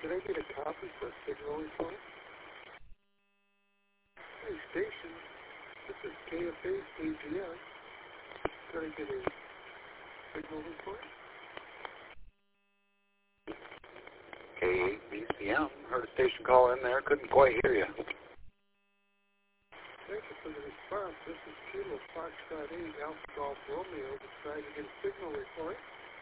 Can I get a copy for a signal report? Hey, station. This is KFA AGS. Can I get a signal report? K8BCM. Heard a station call in there. Couldn't quite hear you. Thank you for the response. This is Kilo Foxtrot 8 Alpha Golf Romeo to try to get a signal report.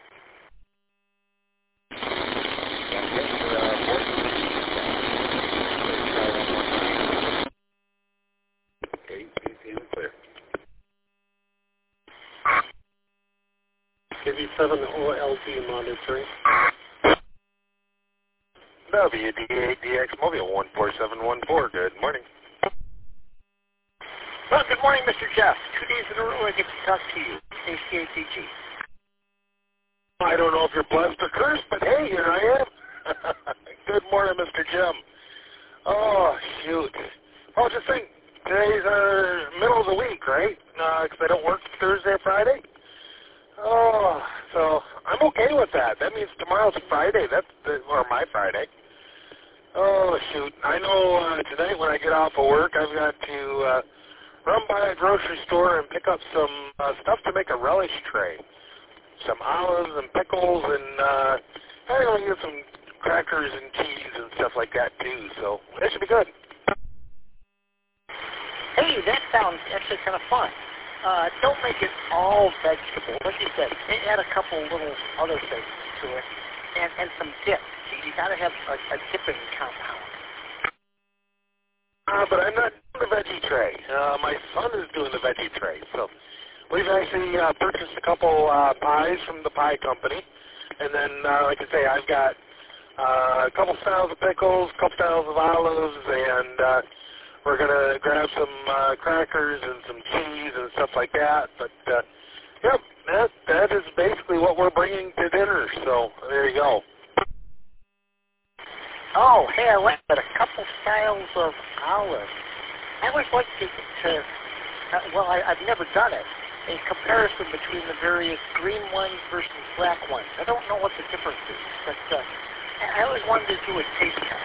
K8BCM clear. KB7OLD monitoring. WD8DX Mobile 14714. Good morning. Well, good morning, Mr. Jeff. 2 days in a row I get to talk to you. ACATG. I don't know if you're blessed or cursed, but hey, here I am. Good morning, Mr. Jim. Oh, shoot. Oh, just think, today's middle of the week, right? Because I don't work Thursday or Friday. Oh, so I'm okay with that. That means tomorrow's Friday. Or my Friday. Oh, shoot. I know tonight when I get off of work, I've got to run by a grocery store and pick up some stuff to make a relish tray. Some olives and pickles and I want to get some crackers and cheese and stuff like that too. So that should be good. Hey, that sounds actually kind of fun. Don't make it all vegetable. Like you said, add a couple little other things to it and some dip. You got to have a dipping compound. But I'm not doing the veggie tray. My son is doing the veggie tray. So we've actually purchased a couple pies from the pie company. And then, like I say, I've got a couple styles of pickles, a couple styles of olives, and we're going to grab some crackers and some cheese and stuff like that. But, yep, that is basically what we're bringing to dinner. So there you go. Oh, hey, I like that. A couple styles of olives. I always like to well, I've never done it, a comparison between the various green ones versus black ones. I don't know what the difference is, but I always wanted to do a taste test.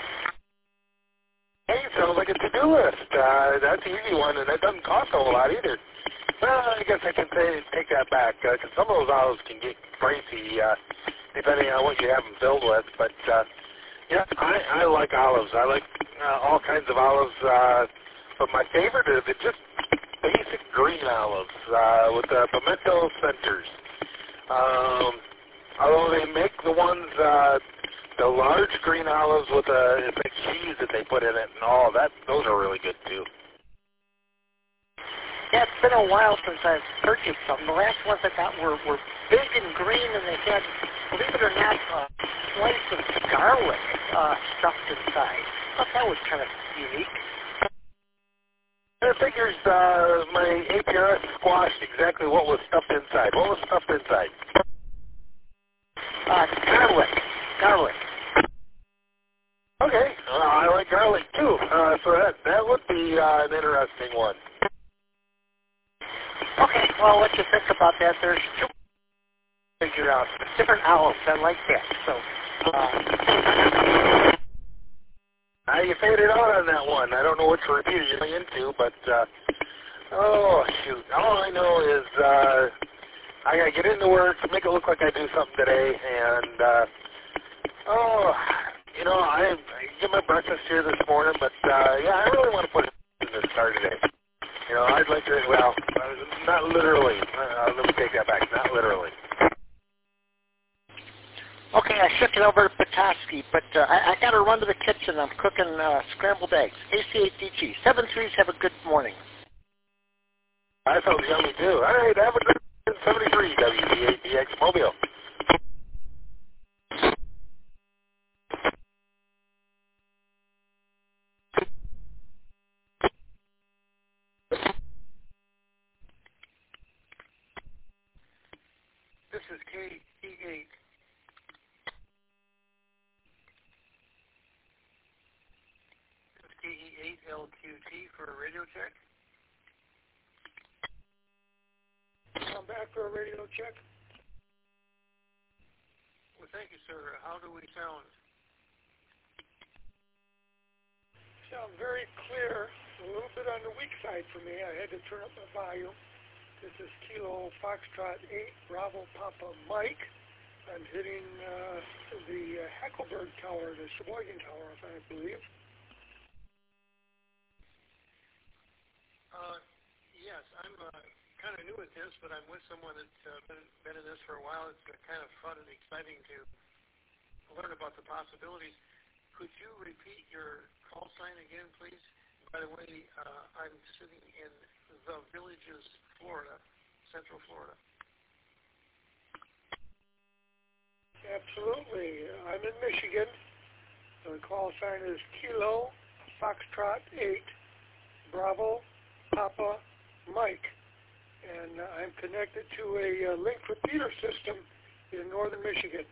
Hey, sounds like a to-do list. That's an easy one, and that doesn't cost a whole lot either. Well, I guess I can take that back, because some of those olives can get pricey, depending on what you have them filled with, but yeah, I like olives. I like all kinds of olives, but my favorite is just basic green olives with the pimento centers. Although they make the ones, the large green olives with the cheese that they put in it and all that, those are really good too. Yeah, it's been a while since I've purchased some. The last ones I got were big and green, and they had, believe it or not, a slice of garlic stuffed inside. I thought that was kind of unique. It figures my APRS squashed exactly what was stuffed inside. What was stuffed inside? Garlic. Okay, I like garlic too, so that would be an interesting one. Okay, well, what you think about that? There's two figure out different olives. I like that. So, you faded out on that one. I don't know which review you're into, but oh shoot! All I know is I gotta get into work, make it look like I do something today, and I get my breakfast here this morning, but yeah, I really want to put in this car today. I'd like to, well, not literally. Let me take that back. Not literally. okay, I shipped it over to Petoskey, but I got to run to the kitchen. I'm cooking scrambled eggs. ACATG. 7-3s, have a good morning. That sounds yummy, too. All right, have a good 73 WD8DX Mobile. This is KE8. This is KE8LQT for a radio check. Come back for a radio check. Well, thank you, sir. How do we sound? sound very clear. A little bit on the weak side for me. I had to turn up my volume. This is Kilo Foxtrot 8 Bravo Papa Mike. I'm hitting the Hackleberg Tower, the Sheboygan Tower, I believe. Yes, I'm kind of new at this, but I'm with someone that's been in this for a while. It's kind of fun and exciting to learn about the possibilities. Could you repeat your call sign again, please? By the way, I'm sitting in the Villages, Florida, Central Florida. Absolutely. I'm in Michigan. The call sign is Kilo Foxtrot 8 Bravo Papa Mike. And I'm connected to a linked repeater system in northern Michigan.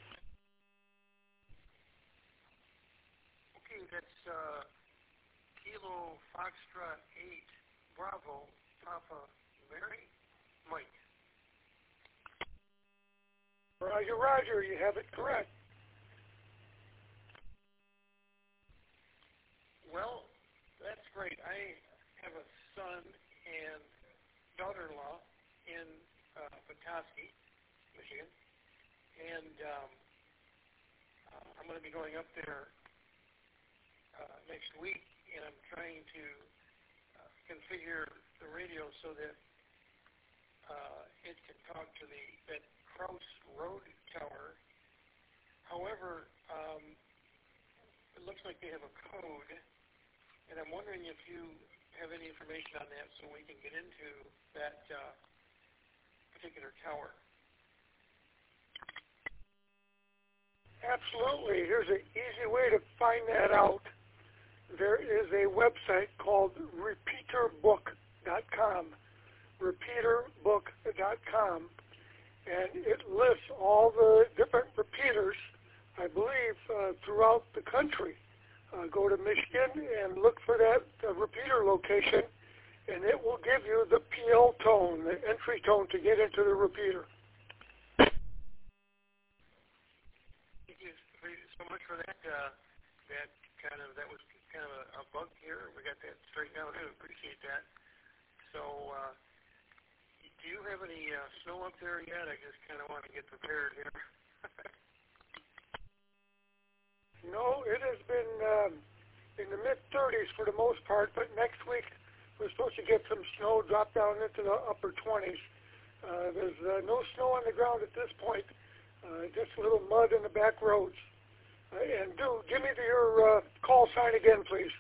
Okay, that's Kilo Foxtrot 8 Bravo Papa Mary Mike. Roger, Roger, you have it correct. Well, that's great. I have a son and daughter-in-law in Petoskey, Michigan, and I'm going to be going up there next week, and I'm trying to configure the radio so that it can talk to that Kraus Road Tower. However, it looks like they have a code, and I'm wondering if you have any information on that so we can get into that particular tower. Absolutely. Here's an easy way to find that out. There is a website called repeaterbook.com, repeaterbook.com, and it lists all the different repeaters, I believe, throughout the country. Go to Michigan and look for that repeater location, and it will give you the PL tone, the entry tone to get into the repeater. Thank you so much for that. That was kind of a bug here. We got that straightened out. I appreciate that. So, do you have any snow up there yet? I just kind of want to get prepared here. No, it has been in the mid-30s for the most part, but next week we're supposed to get some snow drop down into the upper 20s. There's no snow on the ground at this point, just a little mud in the back roads. And give me your call sign again, please.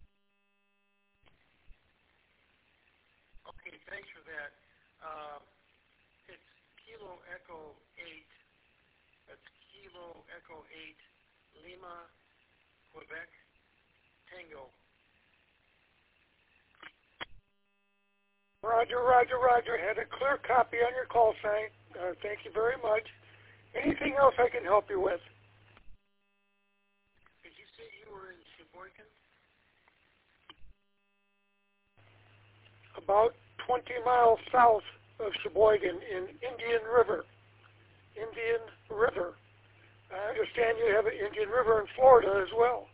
Okay, thanks for that. It's Kilo Echo 8. That's Kilo Echo 8. Lima, Quebec, Tango. Roger, Roger, Roger. Had a clear copy on your call sign. Thank you very much. Anything else I can help you with? Did you say you were in Sheboygan? About 20 miles south of Sheboygan in Indian River. Indian River. I understand you have an Indian River in Florida as well.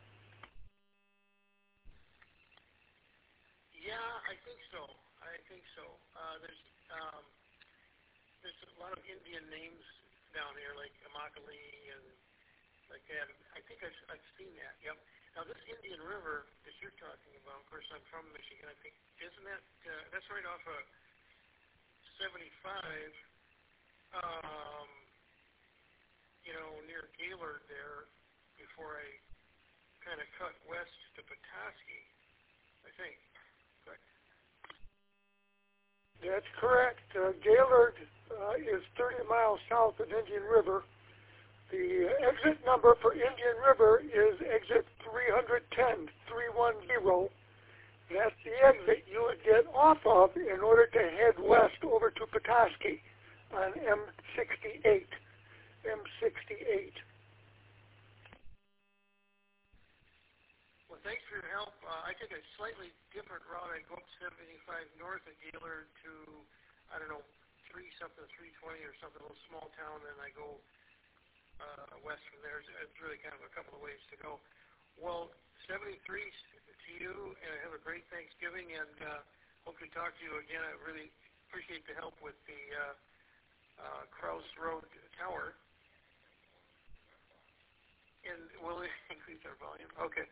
Yeah, I think so. There's a lot of Indian names down here, like Immokalee and like that. I think I've seen that. Yep. Now this Indian River that you're talking about, of course, I'm from Michigan. I think isn't that that's right off of 75. Near Gaylord there, before I kind of cut west to Petoskey, I think. Correct? That's correct. Gaylord is 30 miles south of Indian River. The exit number for Indian River is exit 310, 310. That's the exit you would get off of in order to head west over to Petoskey on M68. M68. Well, thanks for your help. I take a slightly different route. I go up 75 north of Gaylord to, 320 or something, a little small town, and I go west from there. It's really kind of a couple of ways to go. Well, 73 to you, and have a great Thanksgiving, and hope to talk to you again. I really appreciate the help with the Krause Road Tower. And we'll increase our volume. Okay.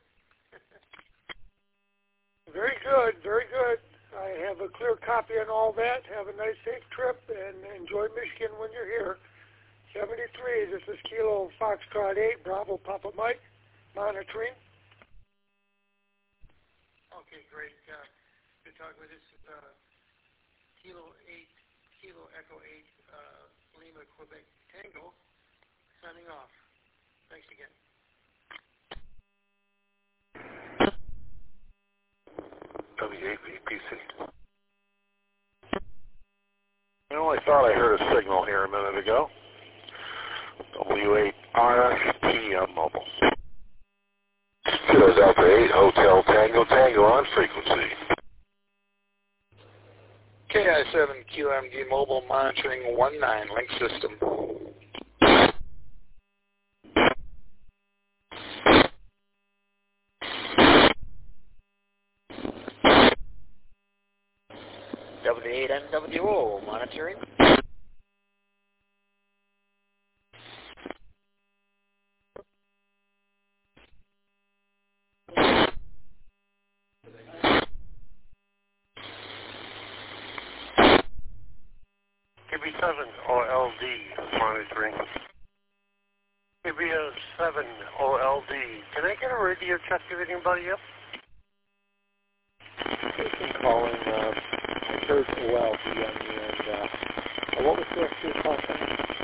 Very good, very good. I have a clear copy on all that. Have a nice, safe trip, and enjoy Michigan when you're here. 73, this is Kilo Foxtrot 8, Bravo Papa Mike, monitoring. Okay, great. Good talking with this. Kilo Echo 8, Lima, Quebec, Tango, signing off. Thanks again. W8VPC. I thought I heard a signal here a minute ago. W8RTM Mobile. Kilo Delta 8, Hotel Tango, Tango on frequency. KI7QMD Mobile monitoring 19 link system. W8NWO monitoring. KB7 OLD monitoring. KB7 OLD. Can I get a radio check if anybody up? Jason calling. I heard OLD on you, and what was the rest of your call sign?